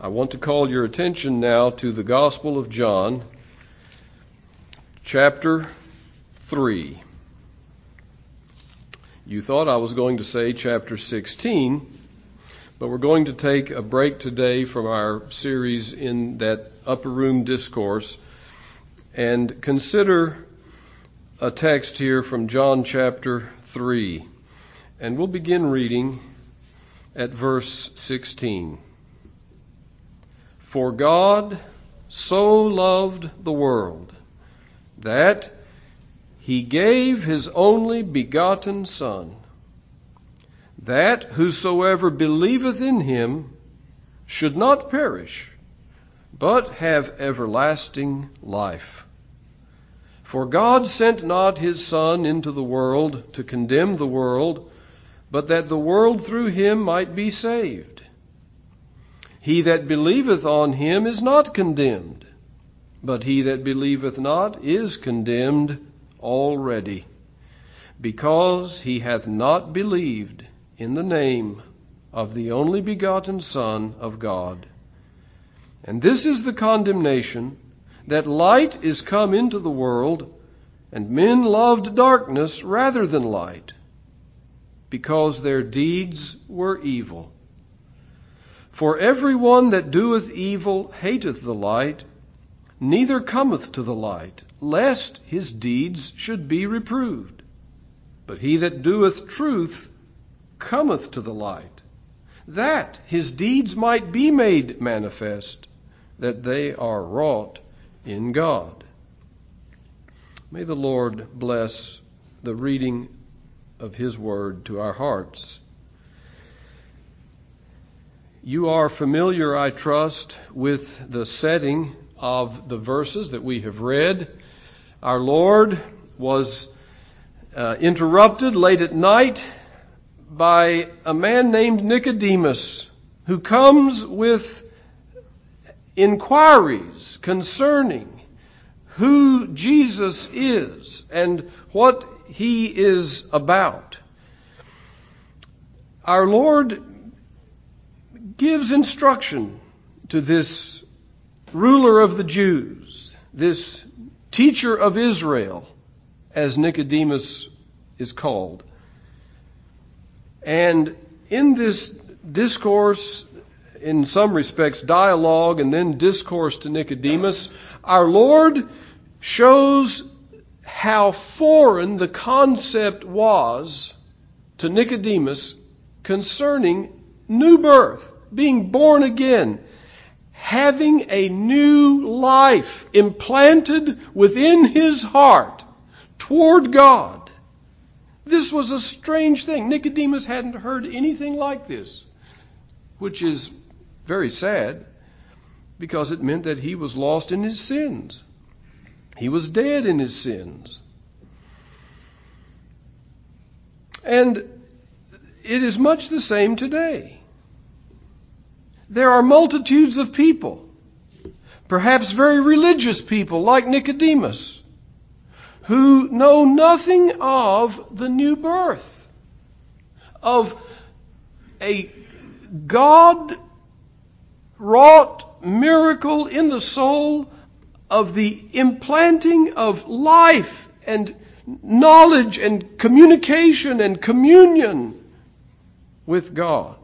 I want to call your attention now to the Gospel of John, chapter 3. You thought I was going to say chapter 16, but we're going to take a break today from our series in that upper room discourse and consider a text here from John chapter 3. And we'll begin reading at verse 16. For God so loved the world that he gave his only begotten Son, that whosoever believeth in him should not perish, but have everlasting life. For God sent not his Son into the world to condemn the world, but that the world through him might be saved. He that believeth on him is not condemned, but he that believeth not is condemned already, because he hath not believed in the name of the only begotten Son of God. And this is the condemnation, that light is come into the world, and men loved darkness rather than light, because their deeds were evil. For every one that doeth evil hateth the light, neither cometh to the light, lest his deeds should be reproved. But he that doeth truth cometh to the light, that his deeds might be made manifest, that they are wrought in God. May the Lord bless the reading of his word to our hearts. You are familiar, I trust, with the setting of the verses that we have read. Our Lord was interrupted late at night by a man named Nicodemus, who comes with inquiries concerning who Jesus is and what he is about. Our Lord gives instruction to this ruler of the Jews, this teacher of Israel, as Nicodemus is called. And in this discourse, in some respects dialogue and then discourse to Nicodemus, our Lord shows how foreign the concept was to Nicodemus concerning new birth, being born again, having a new life implanted within his heart toward God. This was a strange thing. Nicodemus hadn't heard anything like this, which is very sad, because it meant that he was lost in his sins. He was dead in his sins. And it is much the same today. There are multitudes of people, perhaps very religious people like Nicodemus, who know nothing of the new birth, of a God-wrought miracle in the soul, of the implanting of life and knowledge and communication and communion with God.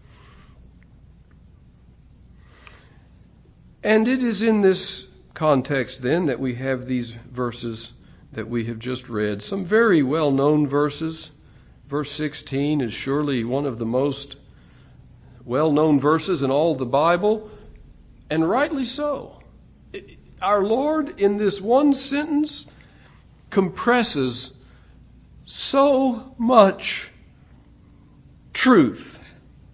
And it is in this context then that we have these verses that we have just read. Some very well-known verses. Verse 16 is surely one of the most well-known verses in all the Bible, and rightly so. Our Lord, in this one sentence, compresses so much truth.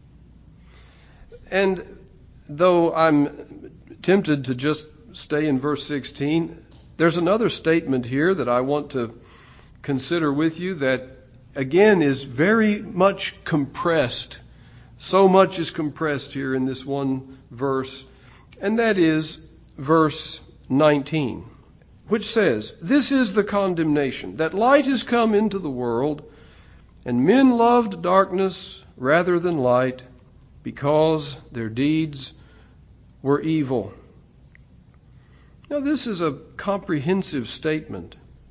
And though I'm tempted to just stay in verse 16, there's another statement here that I want to consider with you that, again, is very much compressed. So much is compressed here in this one verse, and that is verse 19, which says, "This is the condemnation, that light is come into the world, and men loved darkness rather than light, because their deeds were evil. Now, this is a comprehensive statement,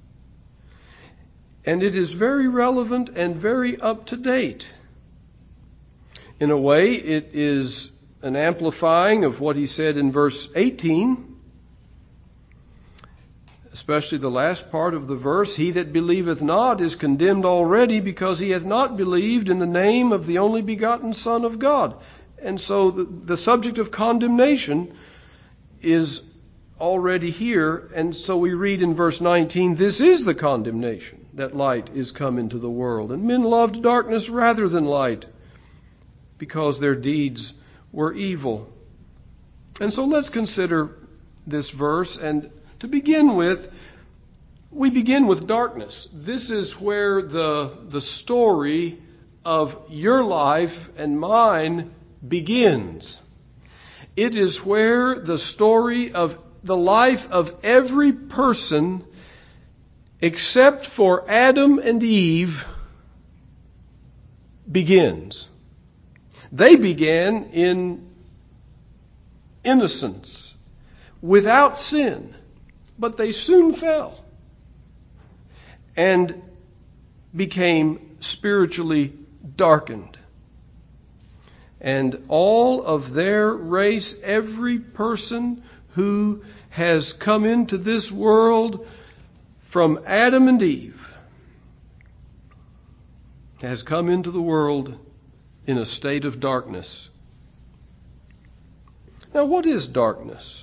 and it is very relevant and very up to date. In a way, it is an amplifying of what he said in verse 18, especially the last part of the verse. He that believeth not is condemned already, because he hath not believed in the name of the only begotten Son of God. And so the subject of condemnation is already here. And so we read in verse 19, this is the condemnation, that light is come into the world, and men loved darkness rather than light, because their deeds were evil. And so let's consider this verse. And to begin with, we begin with darkness. This is where the story of your life and mine begins. It is where the story of the life of every person except for Adam and Eve begins. They began in innocence, without sin, but they soon fell and became spiritually darkened. And all of their race, every person who has come into this world from Adam and Eve, has come into the world in a state of darkness. Now, what is darkness?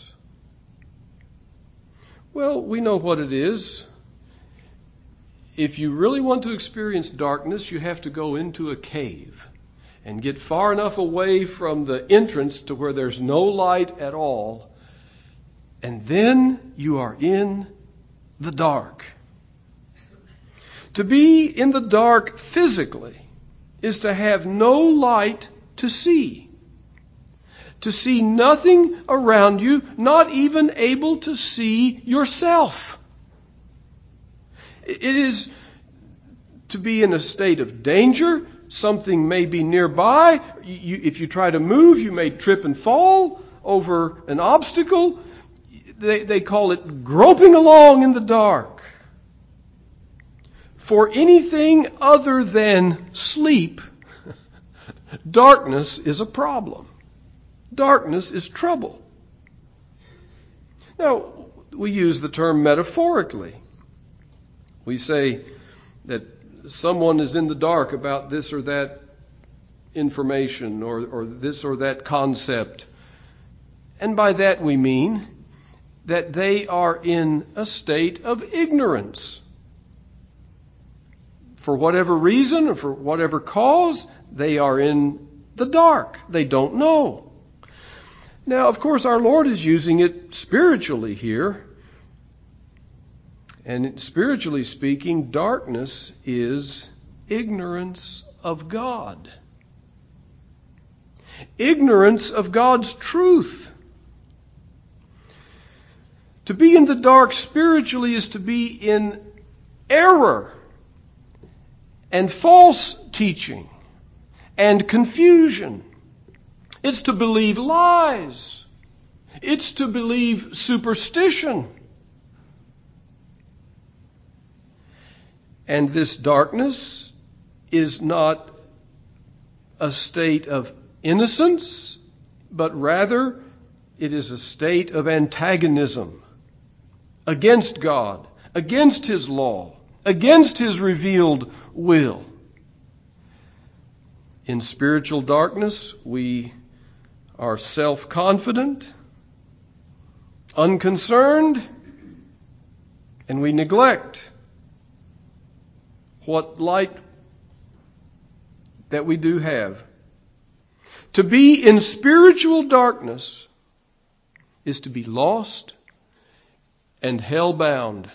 Well, we know what it is. If you really want to experience darkness, you have to go into a cave and get far enough away from the entrance to where there's no light at all, and then you are in the dark. To be in the dark physically is to have no light to see nothing around you, not even able to see yourself. It is to be in a state of danger. Something may be nearby. If you try to move, you may trip and fall over an obstacle. They call it groping along in the dark. For anything other than sleep, darkness is a problem. Darkness is trouble. Now, we use the term metaphorically. We say that someone is in the dark about this or that information or this or that concept. And by that we mean that they are in a state of ignorance. For whatever reason or for whatever cause, they are in the dark. They don't know. Now, of course, our Lord is using it spiritually here. And spiritually speaking, darkness is ignorance of God. Ignorance of God's truth. To be in the dark spiritually is to be in error and false teaching and confusion. It's to believe lies. It's to believe superstition. And this darkness is not a state of innocence, but rather it is a state of antagonism against God, against His law, against His revealed will. In spiritual darkness, we are self-confident, unconcerned, and we neglect what light that we do have. To be in spiritual darkness is to be lost and hell-bound.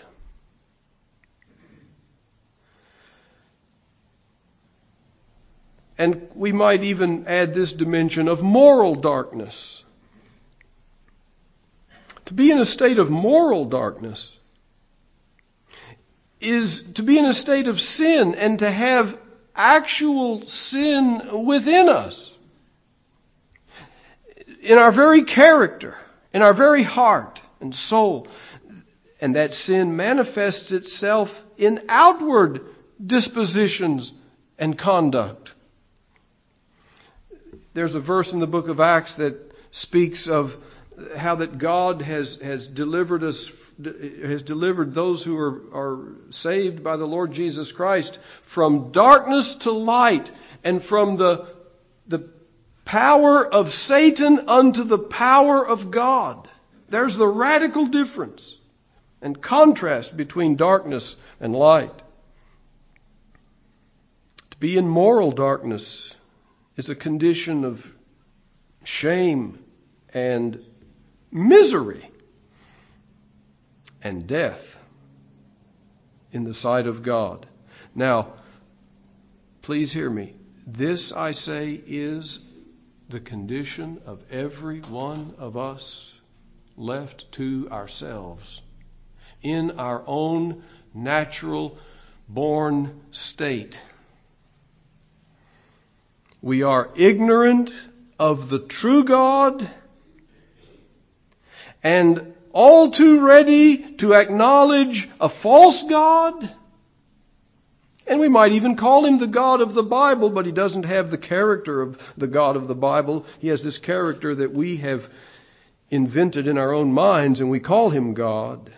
And we might even add this dimension of moral darkness. To be in a state of moral darkness is to be in a state of sin and to have actual sin within us. in our very character, in our very heart and soul. And that sin manifests itself in outward dispositions and conduct. There's a verse in the book of Acts that speaks of how that God has delivered those who are saved by the Lord Jesus Christ from darkness to light, and from the power of Satan unto the power of God. There's the radical difference and contrast between darkness and light. To be in moral darkness is a condition of shame and misery and death in the sight of God. Now, please hear me. This, I say, is the condition of every one of us left to ourselves in our own natural born state. We are ignorant of the true God and all too ready to acknowledge a false God. And we might even call him the God of the Bible, but he doesn't have the character of the God of the Bible. He has this character that we have invented in our own minds, and we call him God.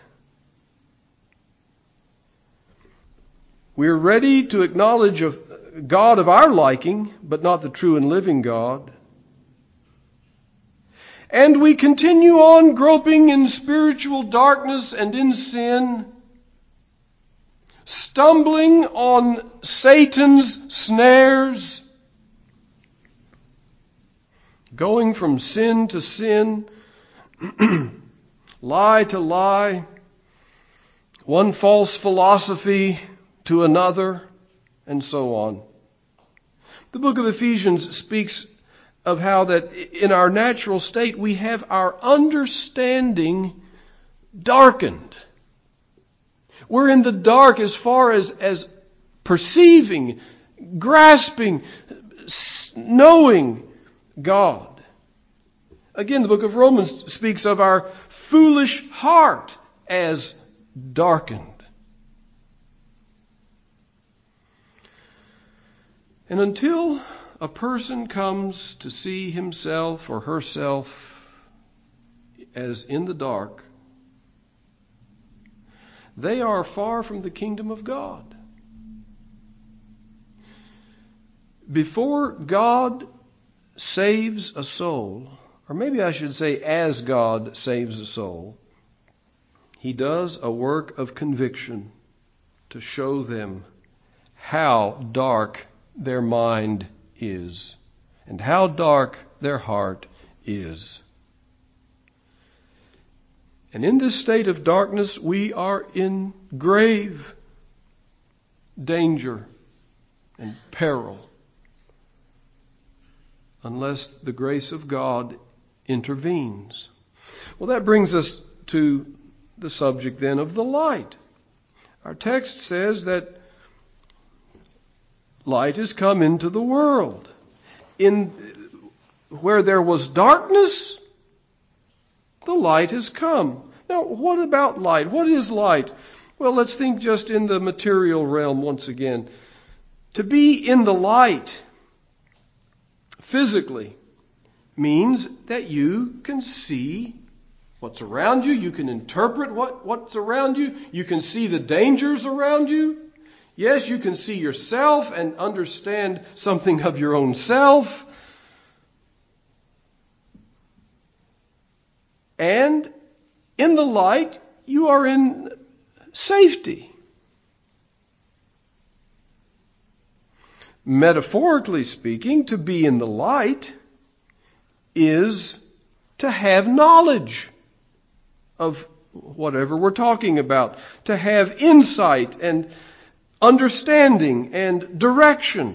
We're ready to acknowledge a God of our liking, but not the true and living God. And we continue on groping in spiritual darkness and in sin, stumbling on Satan's snares, going from sin to sin, lie to lie, one false philosophy to another, and so on. The book of Ephesians speaks of how that in our natural state we have our understanding darkened. We're in the dark as far as perceiving, grasping, knowing God. Again, the book of Romans speaks of our foolish heart as darkened. And until a person comes to see himself or herself as in the dark, they are far from the kingdom of God. Before God saves a soul, or maybe I should say as God saves a soul, he does a work of conviction to show them how dark their mind is and how dark their heart is. And in this state of darkness, we are in grave danger and peril unless the grace of God intervenes. Well, that brings us to the subject then of the light. Our text says that light has come into the world. In where there was darkness, the light has come. Now, what about light? What is light? Well, let's think just in the material realm once again. To be in the light physically means that you can see what's around you. You can interpret what's around you. You can see the dangers around you. Yes, you can see yourself and understand something of your own self. And in the light, you are in safety. Metaphorically speaking, to be in the light is to have knowledge of whatever we're talking about, to have insight and understanding and direction.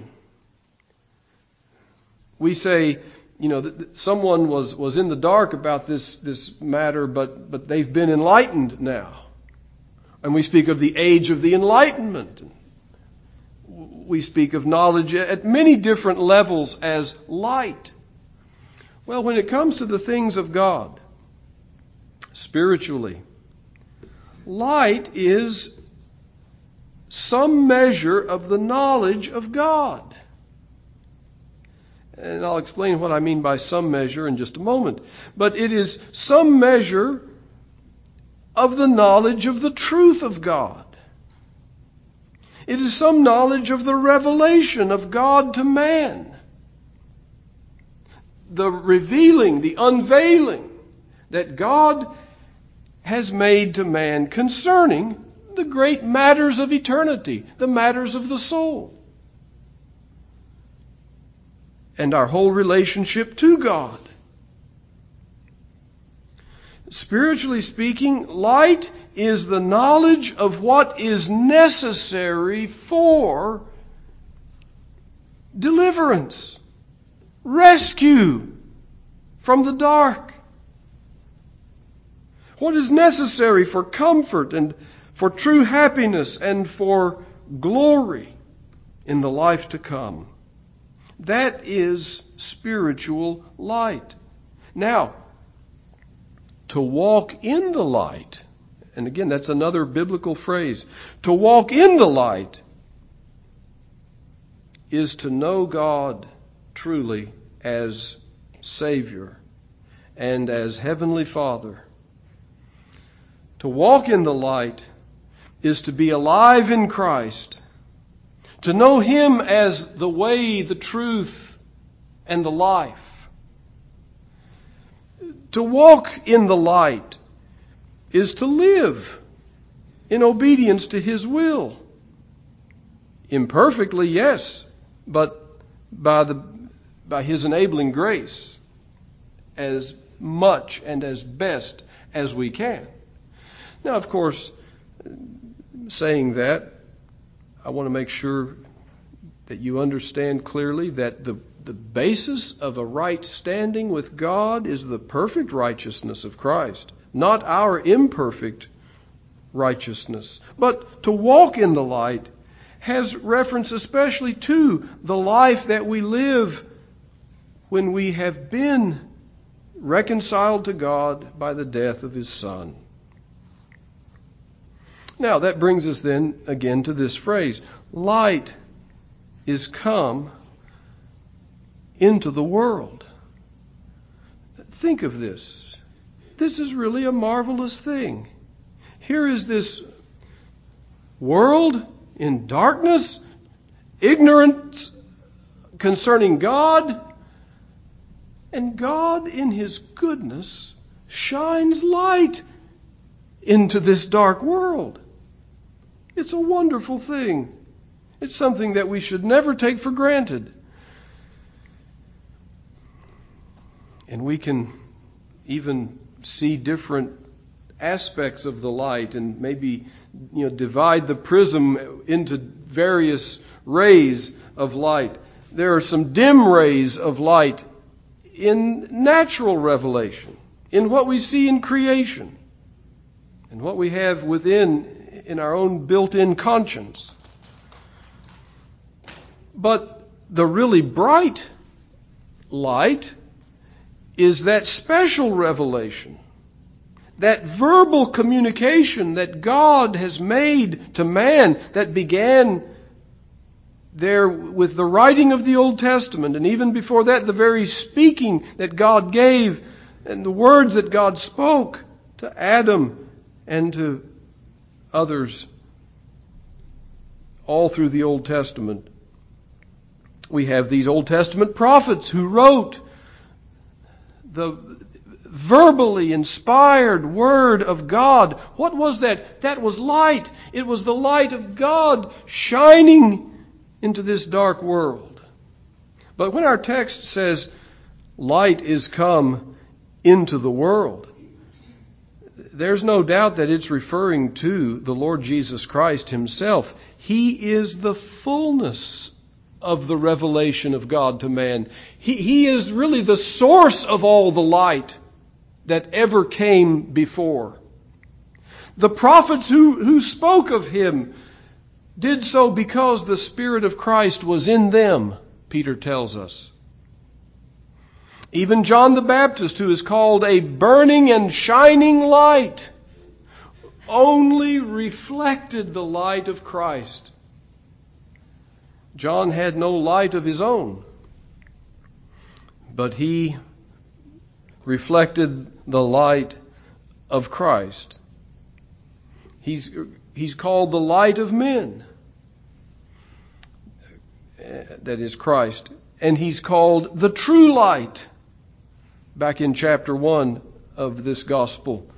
We say, that someone was in the dark about this matter, but they've been enlightened now. And we speak of the age of the Enlightenment. We speak of knowledge at many different levels as light. Well, when it comes to the things of God, spiritually, light is some measure of the knowledge of God. And I'll explain what I mean by some measure in just a moment. But it is some measure of the knowledge of the truth of God. It is some knowledge of the revelation of God to man. The revealing, the unveiling that God has made to man concerning the great matters of eternity, the matters of the soul, and our whole relationship to God. Spiritually speaking, light is the knowledge of what is necessary for deliverance, rescue from the dark. What is necessary for comfort and for true happiness and for glory in the life to come. That is spiritual light. Now, to walk in the light, and again, that's another biblical phrase. To walk in the light is to know God truly as Savior and as Heavenly Father. To walk in the light is to be alive in Christ, to know Him as the way, the truth, and the life. To walk in the light is to live in obedience to His will. Imperfectly, yes, but by His enabling grace, as much and as best as we can. Now, of course, saying that, I want to make sure that you understand clearly that the basis of a right standing with God is the perfect righteousness of Christ, not our imperfect righteousness. But to walk in the light has reference especially to the life that we live when we have been reconciled to God by the death of His Son. Now, that brings us then again to this phrase, light is come into the world. Think of this. This is really a marvelous thing. Here is this world in darkness, ignorance concerning God, and God in His goodness shines light into this dark world. It's a wonderful thing. It's something that we should never take for granted. And we can even see different aspects of the light and maybe divide the prism into various rays of light. There are some dim rays of light in natural revelation, in what we see in creation, and what we have within in our own built-in conscience. But the really bright light is that special revelation, that verbal communication that God has made to man that began there with the writing of the Old Testament, and even before that, the very speaking that God gave and the words that God spoke to Adam and to others all through the Old Testament. We have these Old Testament prophets who wrote the verbally inspired Word of God. What was that? That was light. It was the light of God shining into this dark world. But when our text says light is come into the world, there's no doubt that it's referring to the Lord Jesus Christ Himself. He is the fullness of the revelation of God to man. He is really the source of all the light that ever came before. The prophets who spoke of Him did so because the Spirit of Christ was in them, Peter tells us. Even John the Baptist, who is called a burning and shining light, only reflected the light of Christ. John had no light of his own, but he reflected the light of Christ. He's called the light of men. That is Christ. And he's called the true light. Back in chapter 1 of this gospel.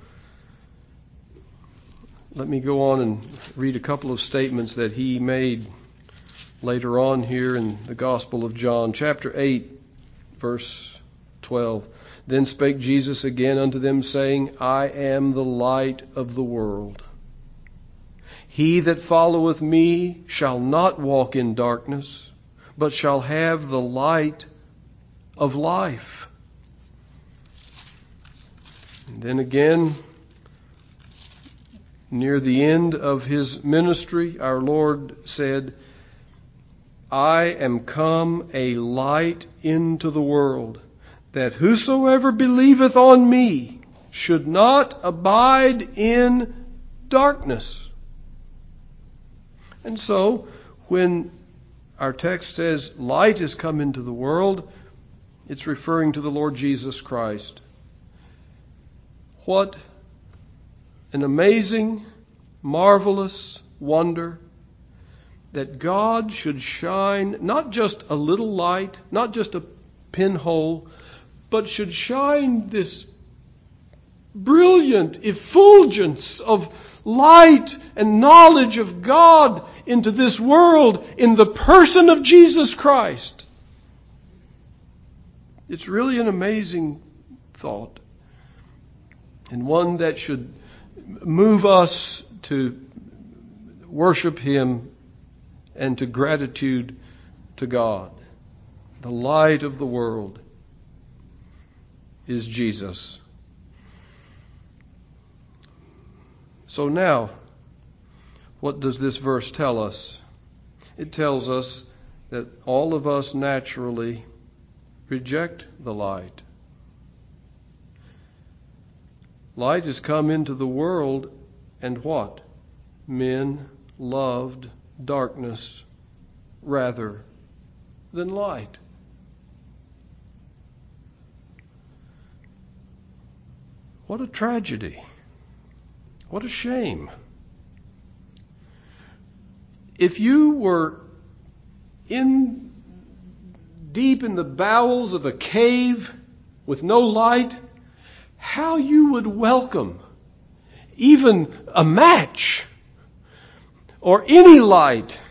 Let me go on and read a couple of statements that he made later on here in the Gospel of John. Chapter 8, verse 12. Then spake Jesus again unto them, saying, I am the light of the world. He that followeth me shall not walk in darkness, but shall have the light of life. And then again, near the end of his ministry, our Lord said, I am come a light into the world, that whosoever believeth on me should not abide in darkness. And so, when our text says light has come into the world, it's referring to the Lord Jesus Christ. What an amazing, marvelous wonder that God should shine not just a little light, not just a pinhole, but should shine this brilliant effulgence of light and knowledge of God into this world in the person of Jesus Christ. It's really an amazing thought, and one that should move us to worship Him and to gratitude to God. The light of the world is Jesus. So now, what does this verse tell us? It tells us that all of us naturally reject the light. Light has come into the world, and what? Men loved darkness rather than light. What a tragedy. What a shame. If you were deep in the bowels of a cave with no light, how you would welcome even a match or any light.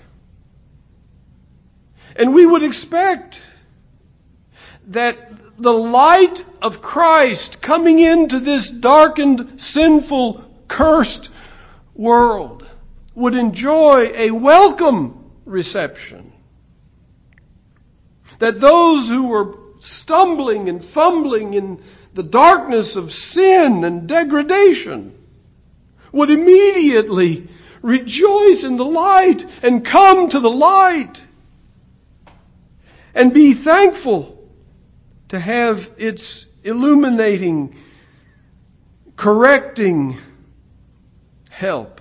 And we would expect that the light of Christ coming into this darkened, sinful, cursed world would enjoy a welcome reception. That those who were stumbling and fumbling in the darkness of sin and degradation would immediately rejoice in the light and come to the light and be thankful to have its illuminating, correcting help.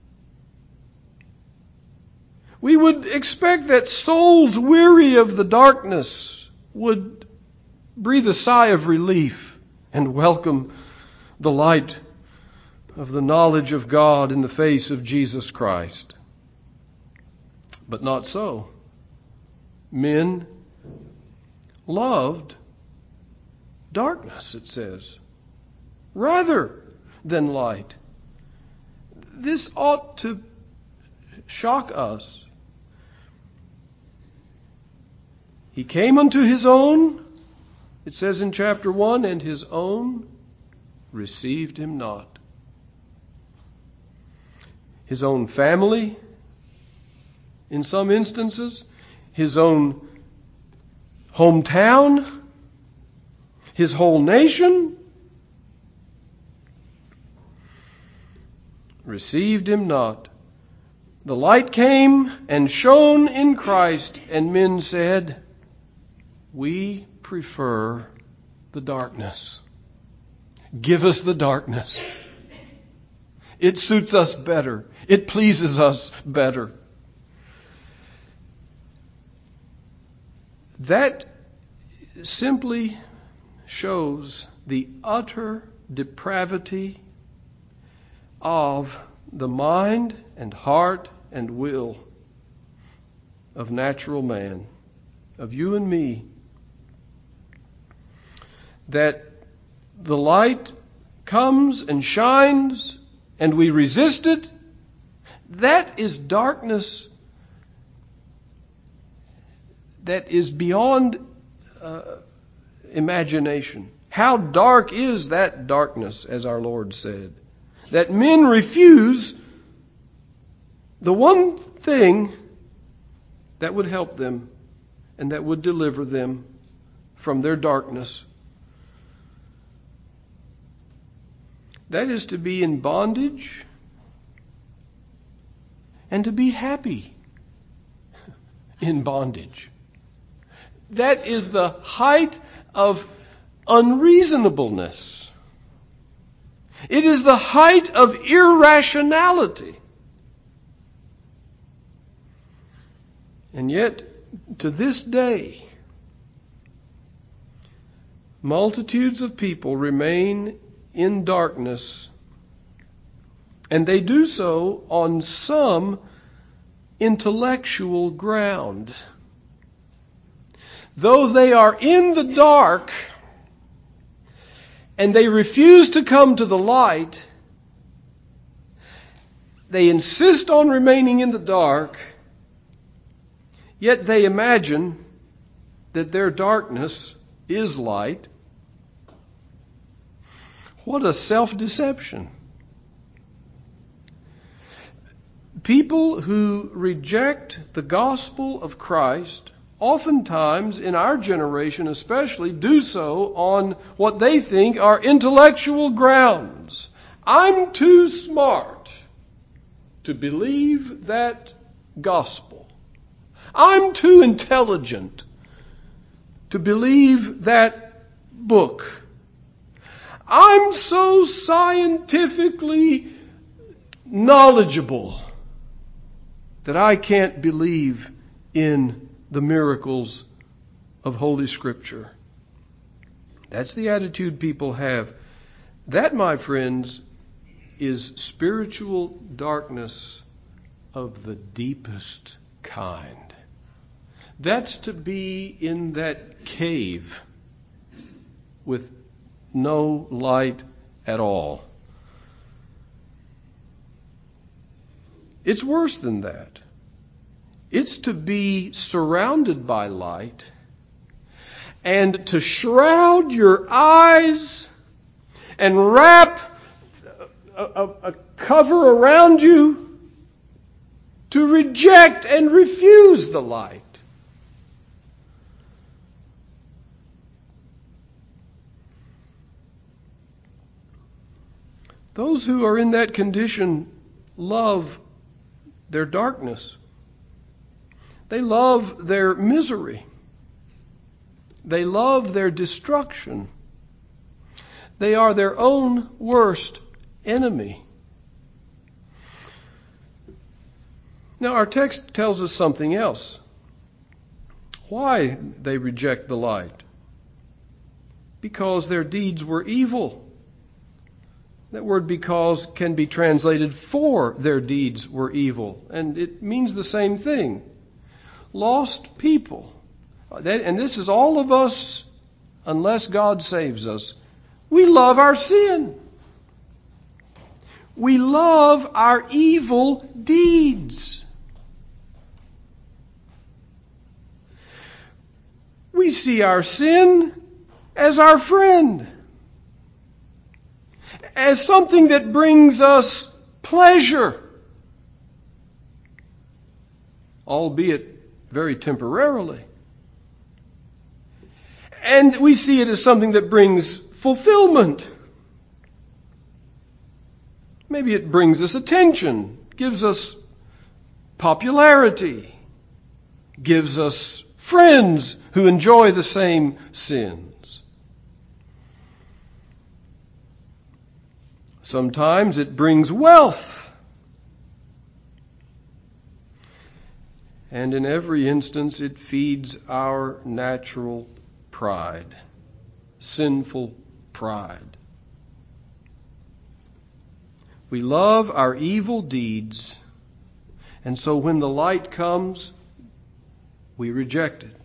We would expect that souls weary of the darkness would breathe a sigh of relief and welcome the light of the knowledge of God in the face of Jesus Christ. But not so. Men loved darkness, it says, rather than light. This ought to shock us. He came unto his own, it says in chapter 1, and his own received him not. His own family, in some instances, his own hometown, his whole nation, received him not. The light came and shone in Christ, and men said, we prefer the darkness. Give us the darkness. It suits us better. It pleases us better. That simply shows the utter depravity of the mind and heart and will of natural man, of you and me, that the light comes and shines and we resist it. That is darkness that is beyond imagination. How dark is that darkness, as our Lord said, that men refuse the one thing that would help them and that would deliver them from their darkness. That is to be in bondage and to be happy in bondage. That is the height of unreasonableness. It is the height of irrationality. And yet, to this day, multitudes of people remain in darkness, and they do so on some intellectual ground. Though they are in the dark and they refuse to come to the light, they insist on remaining in the dark, yet they imagine that their darkness is light. What a self-deception. People who reject the gospel of Christ, oftentimes in our generation especially, do so on what they think are intellectual grounds. I'm too smart to believe that gospel. I'm too intelligent to believe that book. I'm so scientifically knowledgeable that I can't believe in the miracles of Holy Scripture. That's the attitude people have. That, my friends, is spiritual darkness of the deepest kind. That's to be in that cave with no light at all. It's worse than that. It's to be surrounded by light and to shroud your eyes and wrap a cover around you to reject and refuse the light. Those who are in that condition love their darkness. They love their misery. They love their destruction. They are their own worst enemy. Now, our text tells us something else. Why they reject the light? Because their deeds were evil. That word because can be translated for their deeds were evil. And it means the same thing. Lost people. And this is all of us, unless God saves us. We love our sin. We love our evil deeds. We see our sin as our friend, as something that brings us pleasure, albeit very temporarily. And we see it as something that brings fulfillment. Maybe it brings us attention, gives us popularity, gives us friends who enjoy the same sins. Sometimes it brings wealth. And in every instance, it feeds our natural pride, sinful pride. We love our evil deeds, and so when the light comes, we reject it.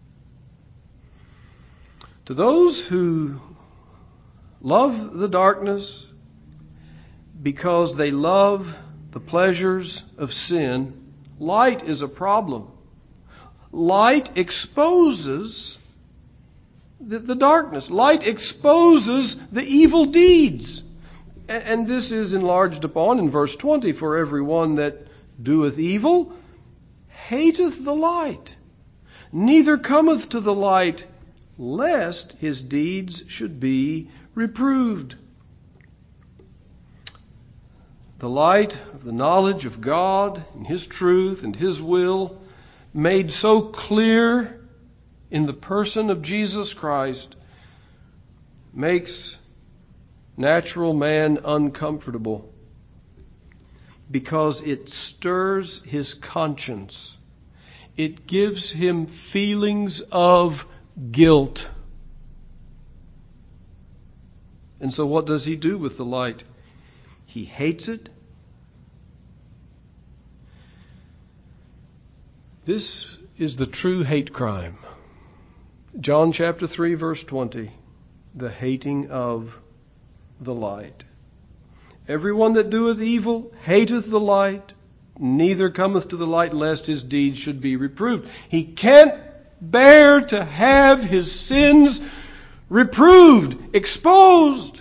To those who love the darkness because they love the pleasures of sin, light is a problem. Light exposes the darkness. Light exposes the evil deeds. And this is enlarged upon in verse 20. For everyone that doeth evil hateth the light, neither cometh to the light, lest his deeds should be reproved. The light of the knowledge of God and His truth and His will, made so clear in the person of Jesus Christ, makes natural man uncomfortable because it stirs his conscience. It gives him feelings of guilt. And so what does he do with the light? He hates it. This is the true hate crime. John chapter 3, verse 20. The hating of the light. Everyone that doeth evil hateth the light, neither cometh to the light, lest his deeds should be reproved. He can't bear to have his sins reproved, exposed.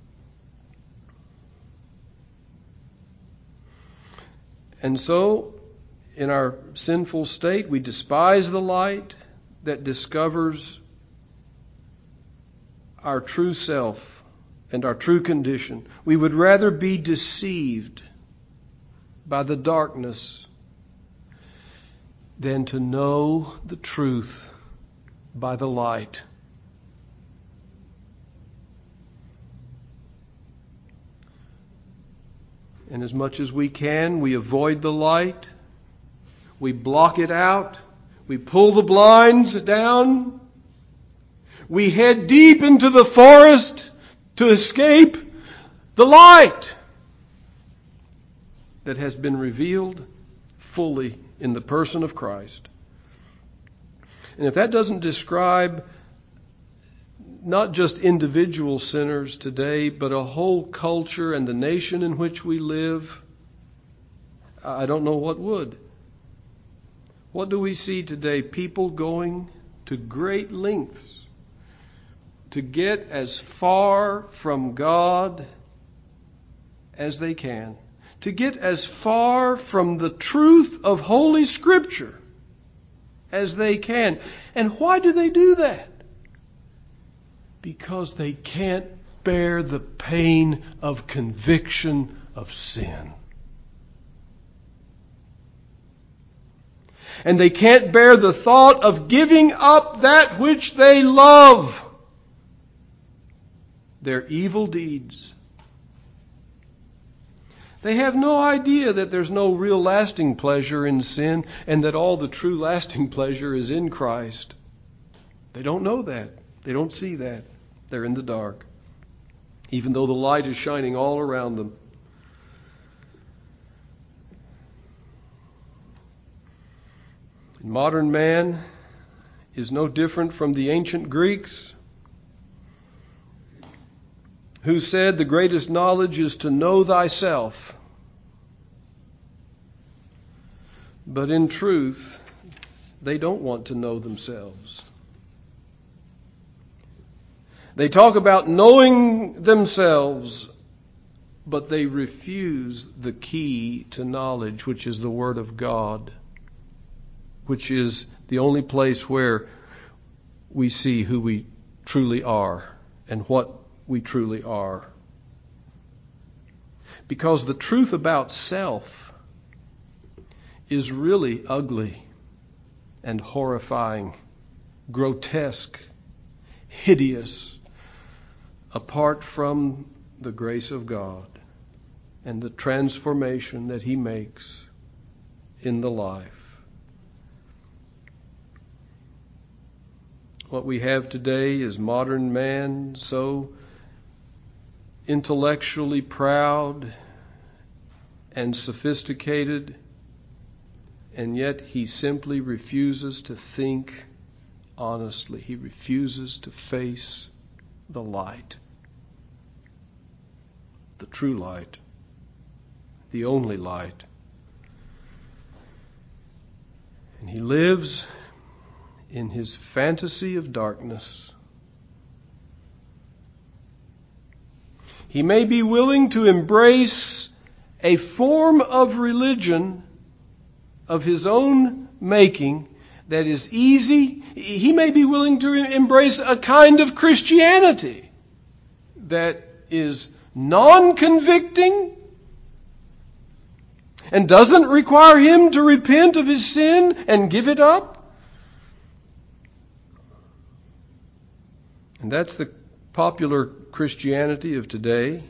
And so, in our sinful state, we despise the light that discovers our true self and our true condition. We would rather be deceived by the darkness than to know the truth by the light. And as much as we can, we avoid the light. We block it out. We pull the blinds down. We head deep into the forest to escape the light that has been revealed fully in the person of Christ. And if that doesn't describe not just individual sinners today, but a whole culture and the nation in which we live, I don't know what would. What do we see today? People going to great lengths to get as far from God as they can, to get as far from the truth of Holy Scripture as they can. And why do they do that? Because they can't bear the pain of conviction of sin. And they can't bear the thought of giving up that which they love, their evil deeds. They have no idea that there's no real lasting pleasure in sin and that all the true lasting pleasure is in Christ. They don't know that. They don't see that. They're in the dark, even though the light is shining all around them. Modern man is no different from the ancient Greeks, who said the greatest knowledge is to know thyself. But in truth, they don't want to know themselves. They talk about knowing themselves, but they refuse the key to knowledge, which is the Word of God, which is the only place where we see who we truly are and what we truly are. Because the truth about self is really ugly and horrifying, grotesque, hideous, apart from the grace of God and the transformation that He makes in the life. What we have today is modern man so intellectually proud and sophisticated, and yet he simply refuses to think honestly. He refuses to face the light, the true light, the only light. And he lives in his fantasy of darkness. He may be willing to embrace a form of religion of his own making that is easy. He may be willing to embrace a kind of Christianity that is non-convicting and doesn't require him to repent of his sin and give it up. And that's the popular Christianity of today.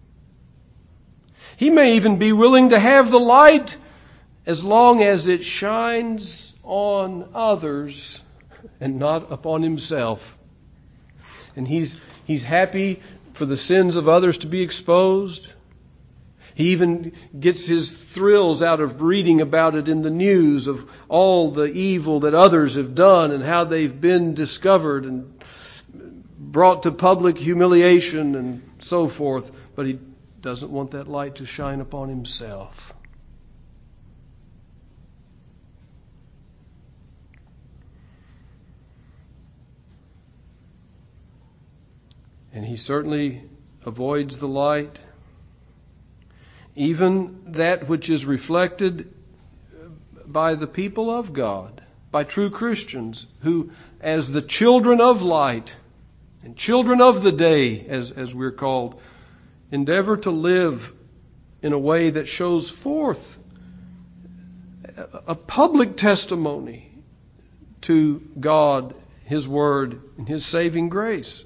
He may even be willing to have the light as long as it shines on others and not upon himself. And he's happy for the sins of others to be exposed. He even gets his thrills out of reading about it in the news of all the evil that others have done and how they've been discovered and brought to public humiliation and so forth. But he doesn't want that light to shine upon himself. And he certainly avoids the light, even that which is reflected by the people of God, by true Christians who, as the children of light and children of the day, as we're called, endeavor to live in a way that shows forth a public testimony to God, His Word, and His saving grace.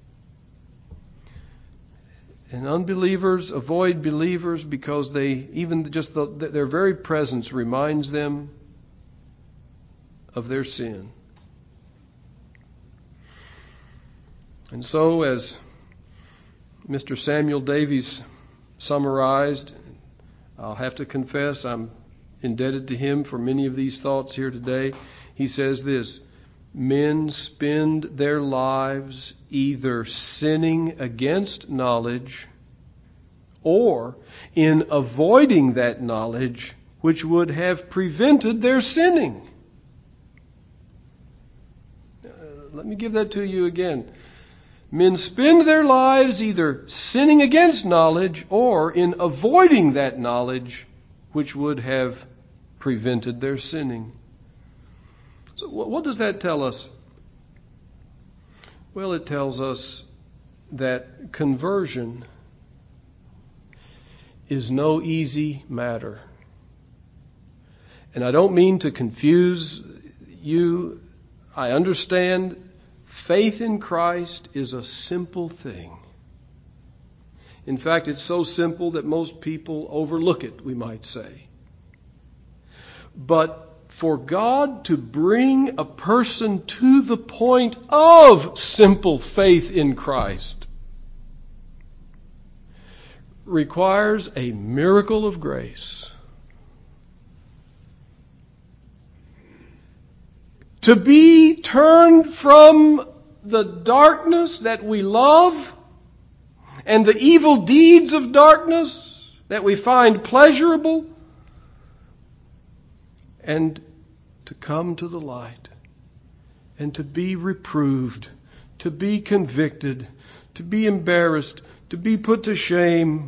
And unbelievers avoid believers because their very presence reminds them of their sin. And so, as Mr. Samuel Davies summarized, I'll have to confess I'm indebted to him for many of these thoughts here today. He says this: men spend their lives either sinning against knowledge or in avoiding that knowledge which would have prevented their sinning. Let me give that to you again. Men spend their lives either sinning against knowledge or in avoiding that knowledge which would have prevented their sinning. So what does that tell us? Well, it tells us that conversion is no easy matter. And I don't mean to confuse you. I understand faith in Christ is a simple thing. In fact, it's so simple that most people overlook it, we might say. But for God to bring a person to the point of simple faith in Christ requires a miracle of grace. To be turned from the darkness that we love and the evil deeds of darkness that we find pleasurable, and to come to the light and to be reproved, to be convicted, to be embarrassed, to be put to shame,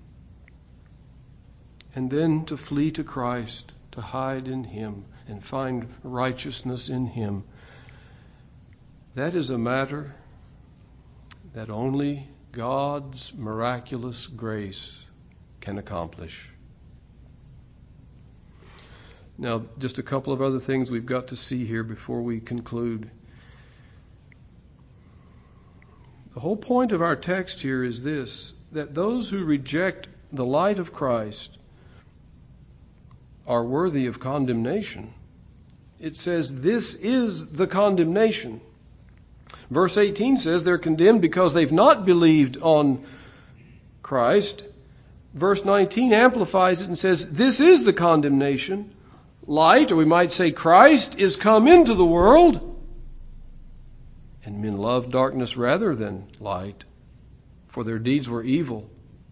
and then to flee to Christ, to hide in Him and find righteousness in Him. That is a matter that only God's miraculous grace can accomplish. Now, just a couple of other things we've got to see here before we conclude. The whole point of our text here is this, that those who reject the light of Christ are worthy of condemnation. It says, this is the condemnation. Verse 18 says they're condemned because they've not believed on Christ. Verse 19 amplifies it and says, this is the condemnation. Light, or we might say Christ, is come into the world, and men love darkness rather than light, for their deeds were evil.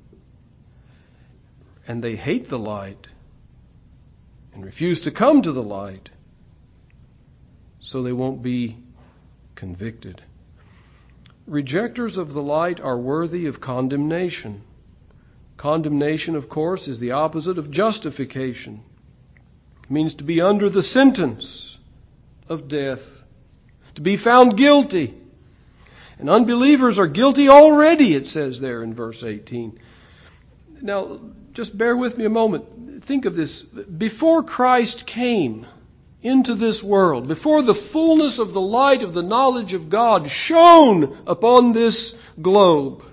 And they hate the light and refuse to come to the light, so they won't be convicted. Rejectors of the light are worthy of condemnation. Condemnation, of course, is the opposite of justification. It means to be under the sentence of death, to be found guilty. And unbelievers are guilty already, it says there in verse 18. Now, just bear with me a moment. Think of this. Before Christ came into this world, before the fullness of the light of the knowledge of God shone upon this globe,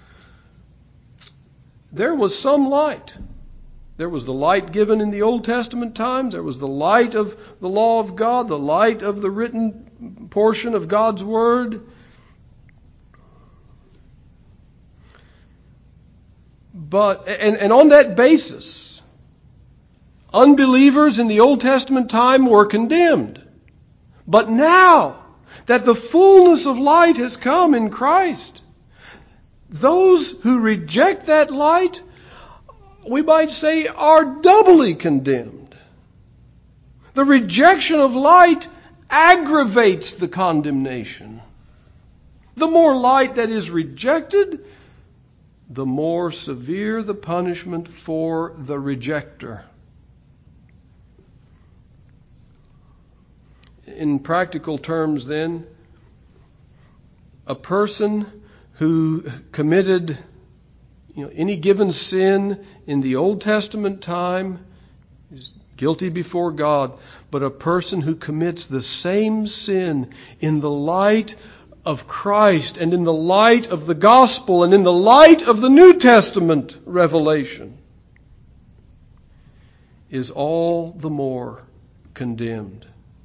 there was some light. There was the light given in the Old Testament times. There was the light of the law of God, the light of the written portion of God's Word. But, and on that basis, unbelievers in the Old Testament time were condemned. But now that the fullness of light has come in Christ, those who reject that light, we might say, are doubly condemned. The rejection of light aggravates the condemnation. The more light that is rejected, the more severe the punishment for the rejecter. In practical terms, then, a person who committed any given sin in the Old Testament time is guilty before God. But a person who commits the same sin in the light of Christ and in the light of the gospel and in the light of the New Testament revelation is all the more condemned.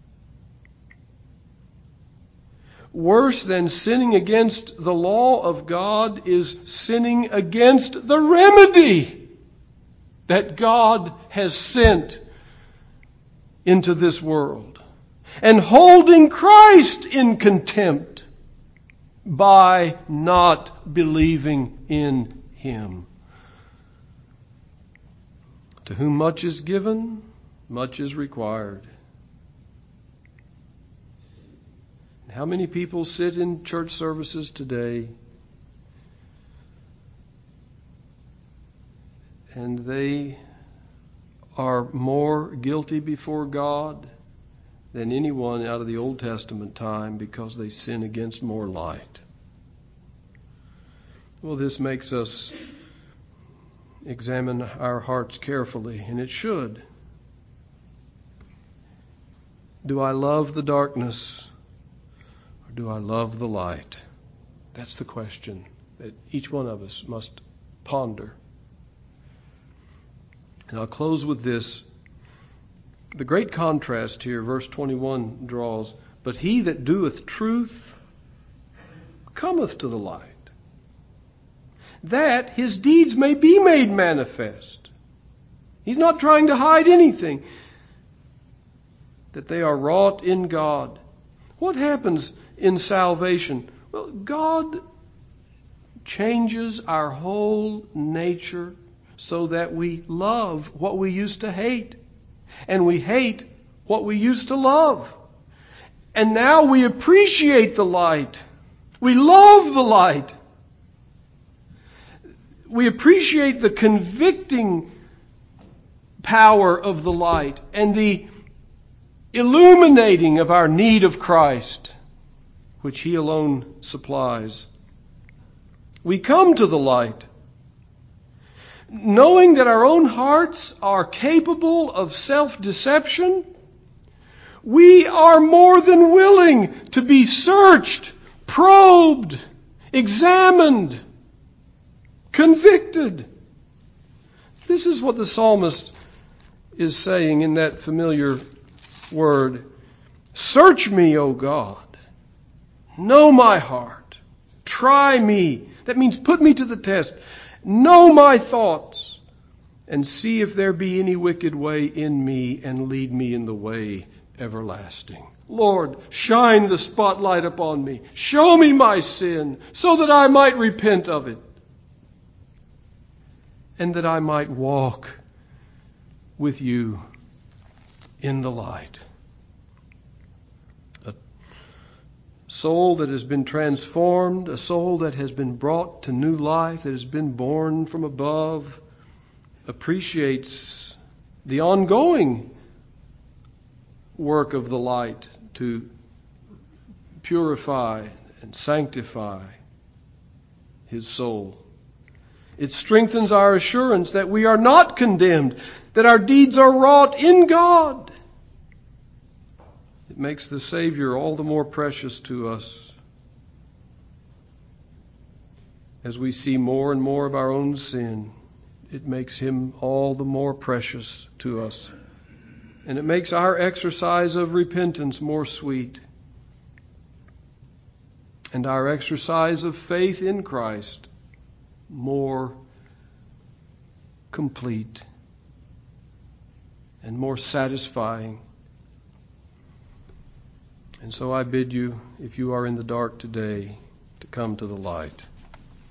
Worse than sinning against the law of God is sinning against the remedy that God has sent into this world, and holding Christ in contempt by not believing in Him. To whom much is given, much is required. How many people sit in church services today and they are more guilty before God than anyone out of the Old Testament time because they sin against more light? Well, this makes us examine our hearts carefully, and it should. Do I love the darkness? Do I love the light? That's the question that each one of us must ponder. And I'll close with this. The great contrast here, verse 21 draws, but he that doeth truth cometh to the light, that his deeds may be made manifest. He's not trying to hide anything. That they are wrought in God. What happens in salvation? Well, God changes our whole nature so that we love what we used to hate, and we hate what we used to love. And now we appreciate the light. We love the light. We appreciate the convicting power of the light and the illuminating of our need of Christ, which He alone supplies. We come to the light, knowing that our own hearts are capable of self-deception. We are more than willing to be searched, probed, examined convicted. This is what the psalmist is saying in that familiar word. Search me, O God. Know my heart. Try me. That means put me to the test. Know my thoughts. And see if there be any wicked way in me, and lead me in the way everlasting. Lord, shine the spotlight upon me. Show me my sin so that I might repent of it. And that I might walk with you in the light. A soul that has been transformed, a soul that has been brought to new life, that has been born from above, appreciates the ongoing work of the light to purify and sanctify his soul. It strengthens our assurance that we are not condemned, that our deeds are wrought in God. It makes the Savior all the more precious to us as we see more and more of our own sin. It makes him all the more precious to us. And it makes our exercise of repentance more sweet. And our exercise of faith in Christ more complete and more satisfying. And so I bid you, if you are in the dark today, to come to the light.